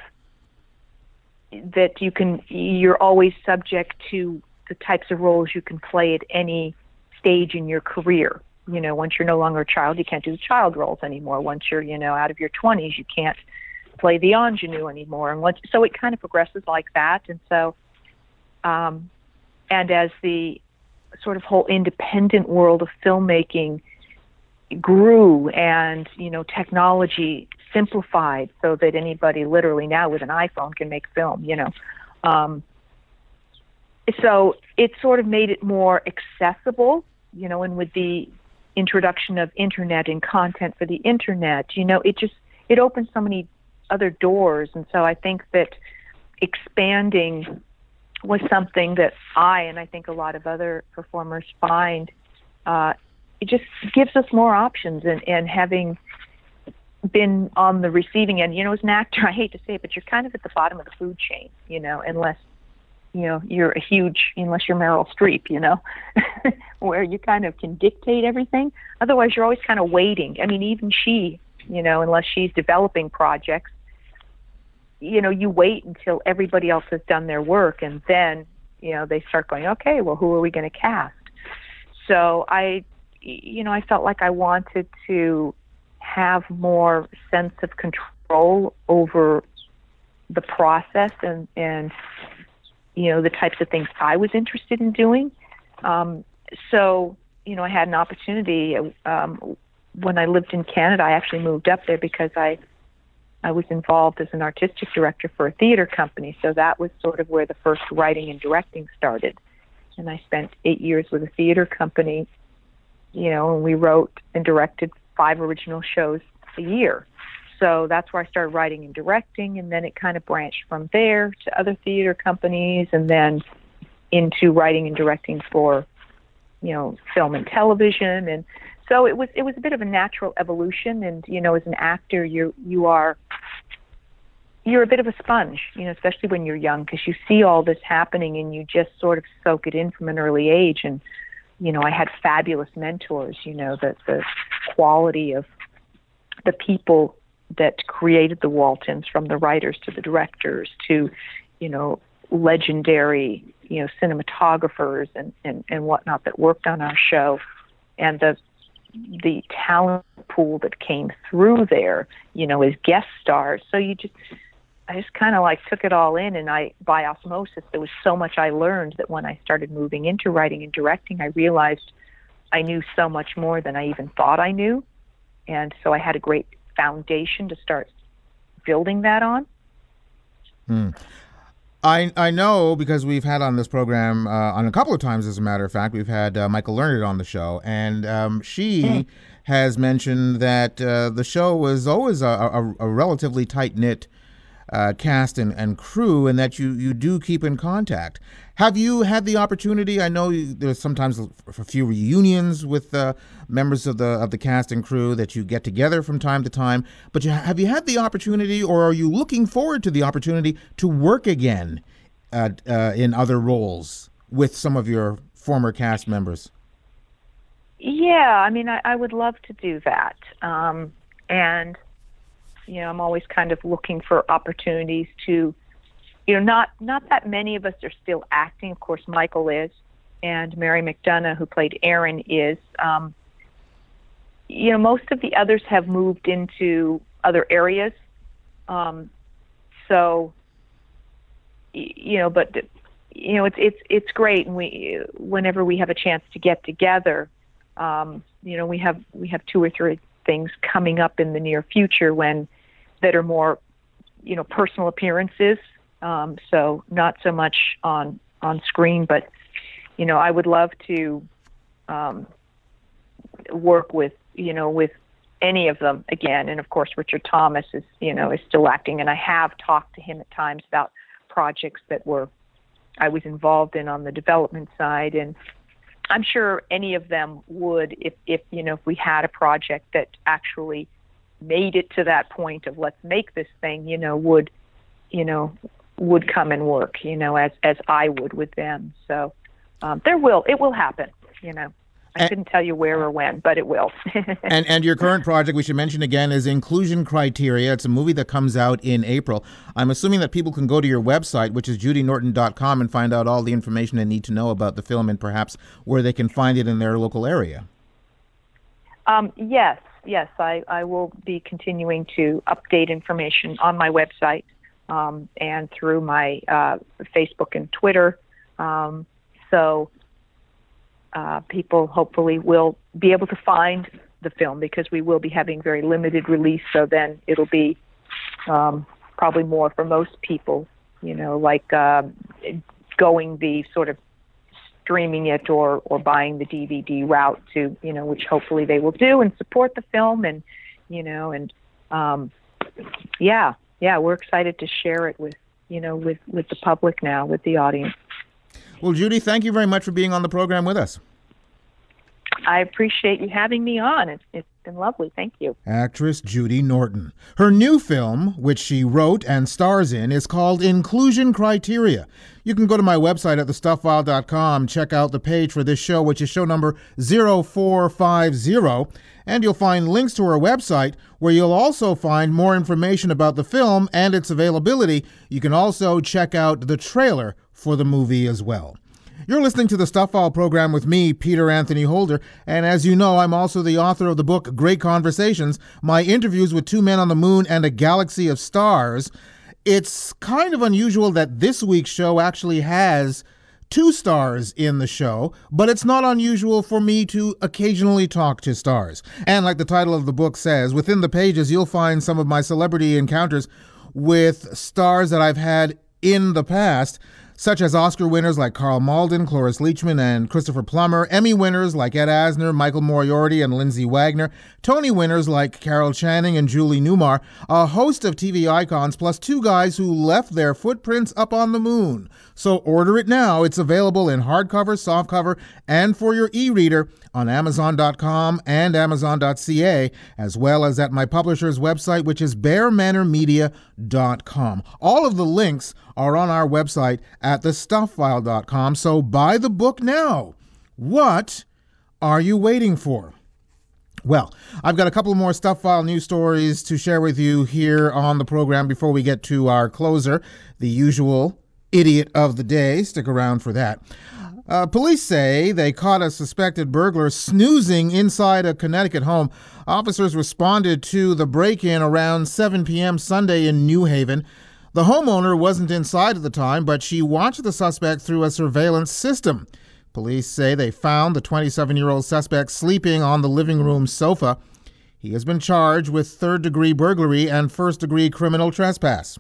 that you can, you're always subject to the types of roles you can play at any stage in your career. You know, once you're no longer a child, you can't do the child roles anymore. Once you're, you know, out of your twenties, you can't play the ingenue anymore. And once, so it kind of progresses like that. And so, um, and as the sort of whole independent world of filmmaking grew and, you know, technology simplified so that anybody literally now with an iPhone can make film, you know. Um, so it sort of made it more accessible, you know, and with the introduction of internet and content for the internet, you know, it just, it opened so many other doors. And so I think that expanding was something that I, and I think a lot of other performers find, uh, it just gives us more options. And, and having been on the receiving end, you know, as an actor, I hate to say it, but you're kind of at the bottom of the food chain, you know, unless, you know, you're a huge, unless you're Meryl Streep, you know, where you kind of can dictate everything. Otherwise, you're always kind of waiting. I mean, even she, you know, unless she's developing projects, you know, you wait until everybody else has done their work, and then, you know, they start going, okay, well, who are we going to cast? So I, you know, I felt like I wanted to have more sense of control over the process and, and, you know, the types of things I was interested in doing. Um, so, you know, I had an opportunity, um, when I lived in Canada. I actually moved up there because I, I was involved as an artistic director for a theater company. So that was sort of where the first writing and directing started. And I spent eight years with a theater company, you know, and we wrote and directed five original shows a year. So that's where I started writing and directing, and then it kind of branched from there to other theater companies, and then into writing and directing for, you know, film and television. And so it was it was a bit of a natural evolution. And, you know, as an actor, you you are you're a bit of a sponge, you know, especially when you're young, because you see all this happening and you just sort of soak it in from an early age. And, you know, I had fabulous mentors, you know, the the quality of the people that created the Waltons, from the writers to the directors to, you know, legendary, you know, cinematographers and, and, and whatnot that worked on our show, and the the talent pool that came through there, you know, as guest stars. So you just, I just kind of like took it all in, and I, by osmosis, there was so much I learned that when I started moving into writing and directing, I realized I knew so much more than I even thought I knew. And so I had a great foundation to start building that on. Hmm. I I know, because we've had on this program uh, on a couple of times, as a matter of fact, we've had uh, Michael Learned on the show, and um, she mm. has mentioned that uh, the show was always a, a, a relatively tight-knit uh, cast and, and crew, and that you, you do keep in contact. Have you had the opportunity? I know there's sometimes a few reunions with uh, members of the of the cast and crew that you get together from time to time, but you, have you had the opportunity, or are you looking forward to the opportunity to work again uh, uh, in other roles with some of your former cast members? Yeah, I mean, I, I would love to do that. Um, and, you know, I'm always kind of looking for opportunities to, you know, not not that many of us are still acting. Of course, Michael is, and Mary McDonough, who played Erin, is. Um, you know, most of the others have moved into other areas. Um, so, you know, but you know, it's it's it's great, and we whenever we have a chance to get together, um, you know, we have we have two or three things coming up in the near future when that are more, you know, personal appearances. Um, so not so much on, on screen, but, you know, I would love to um, work with, you know, with any of them again. And of course, Richard Thomas is, you know, is still acting. And I have talked to him at times about projects that were, I was involved in on the development side. And I'm sure any of them would, if, if, you know, if we had a project that actually made it to that point of let's make this thing, you know, would, you know, would come and work, you know, as, as I would with them. So um, there will, it will happen, you know. I couldn't tell you where or when, but it will. and and your current project, we should mention again, is Inclusion Criteria. It's a movie that comes out in April. I'm assuming that people can go to your website, which is judy norton dot com, and find out all the information they need to know about the film and perhaps where they can find it in their local area. Um, yes, yes. I, I will be continuing to update information on my website um, and through my uh, Facebook and Twitter. Um, so... Uh, people hopefully will be able to find the film, because we will be having very limited release. So then it'll be um, probably more for most people, you know, like uh, going the sort of streaming it or, or buying the D V D route to, you know, which hopefully they will do and support the film. And, you know, and um, yeah, yeah, we're excited to share it with, you know, with, with the public now, with the audience. Well, Judy, thank you very much for being on the program with us. I appreciate you having me on. It's, it's been lovely. Thank you. Actress Judy Norton. Her new film, which she wrote and stars in, is called Inclusion Criteria. You can go to my website at the stuff file dot com, check out the page for this show, which is show number zero four five zero, and you'll find links to her website where you'll also find more information about the film and its availability. You can also check out the trailer for the movie as well. You're listening to the Stuff File program with me, Peter Anthony Holder, and as you know, I'm also the author of the book Great Conversations, my interviews with two men on the moon and a galaxy of stars. It's kind of unusual that this week's show actually has two stars in the show, but it's not unusual for me to occasionally talk to stars. And like the title of the book says, within the pages you'll find some of my celebrity encounters with stars that I've had in the past, such as Oscar winners like Carl Malden, Cloris Leachman, and Christopher Plummer, Emmy winners like Ed Asner, Michael Moriarty, and Lindsay Wagner, Tony winners like Carol Channing and Julie Newmar, a host of T V icons, plus two guys who left their footprints up on the moon. So order it now. It's available in hardcover, softcover, and for your e-reader on amazon dot com and amazon dot c a, as well as at my publisher's website, which is bear manor media dot com. All of the links are on our website at the stuff file dot com, so buy the book now. What are you waiting for? Well, I've got a couple more Stuff File news stories to share with you here on the program before we get to our closer, the usual idiot of the day. Stick around for that. Uh, police say they caught a suspected burglar snoozing inside a Connecticut home. Officers responded to the break-in around seven p.m. Sunday in New Haven. The homeowner wasn't inside at the time, but she watched the suspect through a surveillance system. Police say they found the twenty-seven-year-old suspect sleeping on the living room sofa. He has been charged with third-degree burglary and first-degree criminal trespass.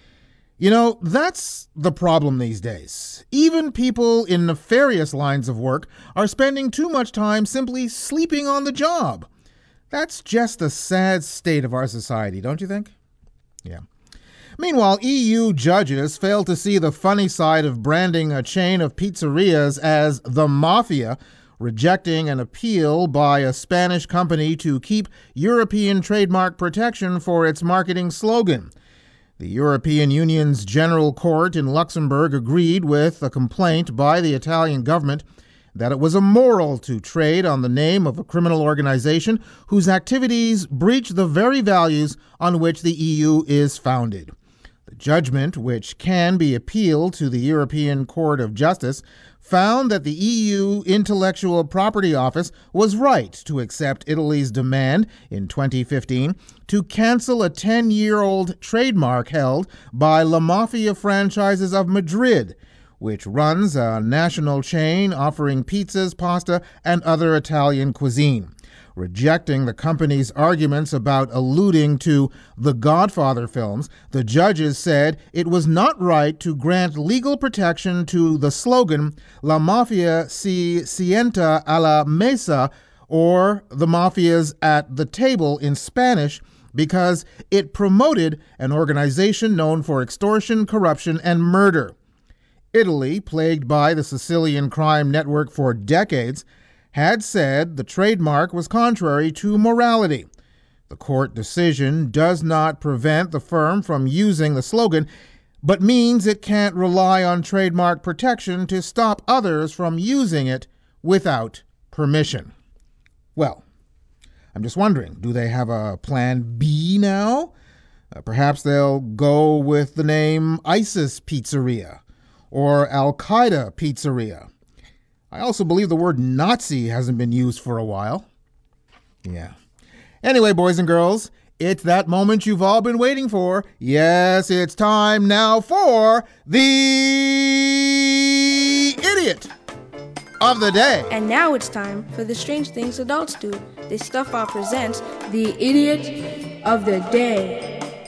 You know, that's the problem these days. Even people in nefarious lines of work are spending too much time simply sleeping on the job. That's just the sad state of our society, don't you think? Yeah. Meanwhile, E U judges failed to see the funny side of branding a chain of pizzerias as the Mafia, rejecting an appeal by a Spanish company to keep European trademark protection for its marketing slogan. The European Union's General Court in Luxembourg agreed with a complaint by the Italian government that it was immoral to trade on the name of a criminal organization whose activities breach the very values on which the E U is founded. The judgment, which can be appealed to the European Court of Justice, found that the E U Intellectual Property Office was right to accept Italy's demand in twenty fifteen to cancel a ten-year-old trademark held by La Mafia Franchises of Madrid, which runs a national chain offering pizzas, pasta, and other Italian cuisine. Rejecting the company's arguments about alluding to the Godfather films, the judges said it was not right to grant legal protection to the slogan La Mafia si sienta a la mesa, or the Mafia's at the table in Spanish, because it promoted an organization known for extortion, corruption, and murder. Italy, plagued by the Sicilian crime network for decades, had said the trademark was contrary to morality. The court decision does not prevent the firm from using the slogan, but means it can't rely on trademark protection to stop others from using it without permission. Well, I'm just wondering, do they have a plan B now? Uh, perhaps they'll go with the name ISIS Pizzeria or Al-Qaeda Pizzeria. I also believe the word Nazi hasn't been used for a while. Yeah. Anyway, boys and girls, it's that moment you've all been waiting for. Yes, it's time now for the Idiot of the Day. And now it's time for the Strange Things Adults Do. The Stuff File presents the Idiot of the Day.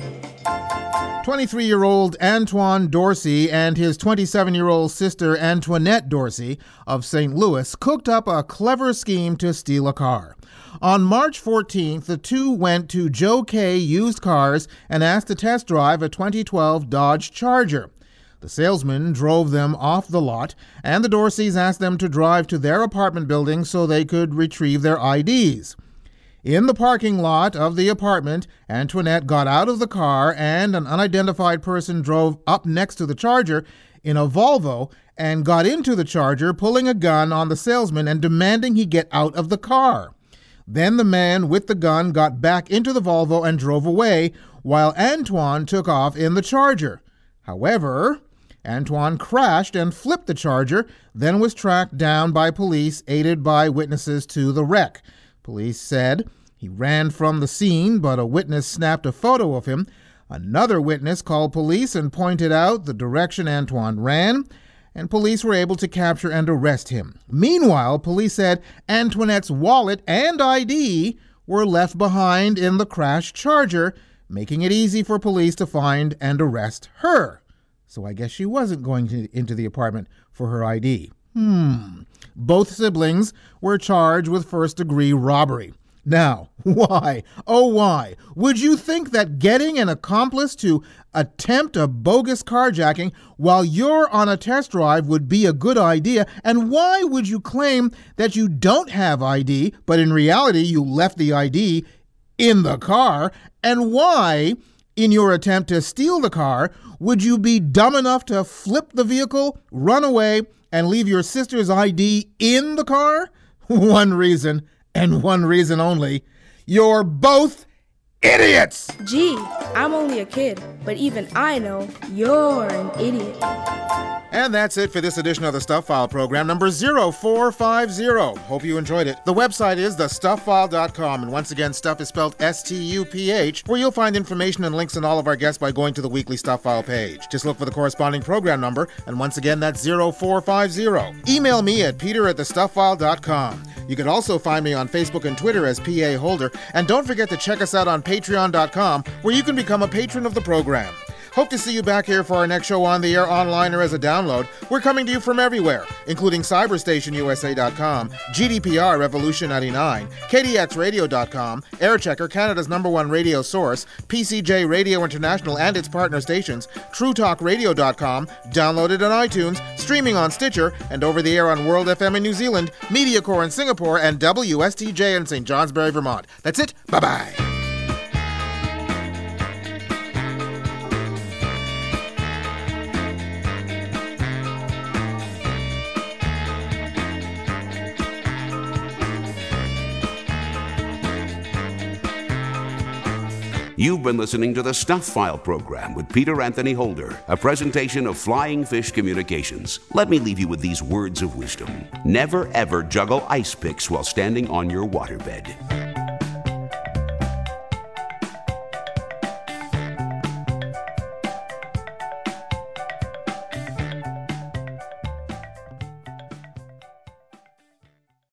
twenty-three-year-old Antoine Dorsey and his twenty-seven-year-old sister Antoinette Dorsey of Saint Louis cooked up a clever scheme to steal a car. On March fourteenth, the two went to Joe K. Used Cars and asked to test drive a twenty twelve Dodge Charger. The salesman drove them off the lot, and the Dorseys asked them to drive to their apartment building so they could retrieve their I Ds. In the parking lot of the apartment, Antoinette got out of the car and an unidentified person drove up next to the Charger in a Volvo and got into the Charger, pulling a gun on the salesman and demanding he get out of the car. Then the man with the gun got back into the Volvo and drove away, while Antoine took off in the Charger. However, Antoine crashed and flipped the Charger, then was tracked down by police aided by witnesses to the wreck. Police said he ran from the scene, but a witness snapped a photo of him. Another witness called police and pointed out the direction Antoine ran, and police were able to capture and arrest him. Meanwhile, police said Antoinette's wallet and I D were left behind in the crashed Charger, making it easy for police to find and arrest her. So I guess she wasn't going to, into the apartment for her I D. Hmm. Both siblings were charged with first-degree robbery. Now, why, oh why, would you think that getting an accomplice to attempt a bogus carjacking while you're on a test drive would be a good idea? And why would you claim that you don't have I D, but in reality you left the I D in the car? And why, in your attempt to steal the car, would you be dumb enough to flip the vehicle, run away, and leave your sister's I D in the car? One reason, and one reason only. You're both idiots! Gee, I'm only a kid, but even I know you're an idiot. And that's it for this edition of the Stuff File program, number zero four five zero. Hope you enjoyed it. The website is the stuff file dot com, and once again, stuff is spelled S T U P H, where you'll find information and links on all of our guests by going to the weekly Stuff File page. Just look for the corresponding program number, and once again, that's zero four five zero. Email me at peter at the stuff file dot com. You can also find me on Facebook and Twitter as P A Holder, and don't forget to check us out on patreon dot com, where you can become a patron of the program. Hope to see you back here for our next show on the air, online, or as a download. We're coming to you from everywhere, including cyberstation U S A dot com, G D P R Revolution ninety-nine, K D X radio dot com, Airchecker, Canada's number one radio source, P C J Radio International and its partner stations, True Talk Radio dot com, downloaded on iTunes, streaming on Stitcher, and over the air on World F M in New Zealand, MediaCore in Singapore, and W S T J in Saint Johnsbury, Vermont. That's it. Bye-bye. You've been listening to the Stuff File program with Peter Anthony Holder, a presentation of Flying Fish Communications. Let me leave you with these words of wisdom. Never ever juggle ice picks while standing on your waterbed.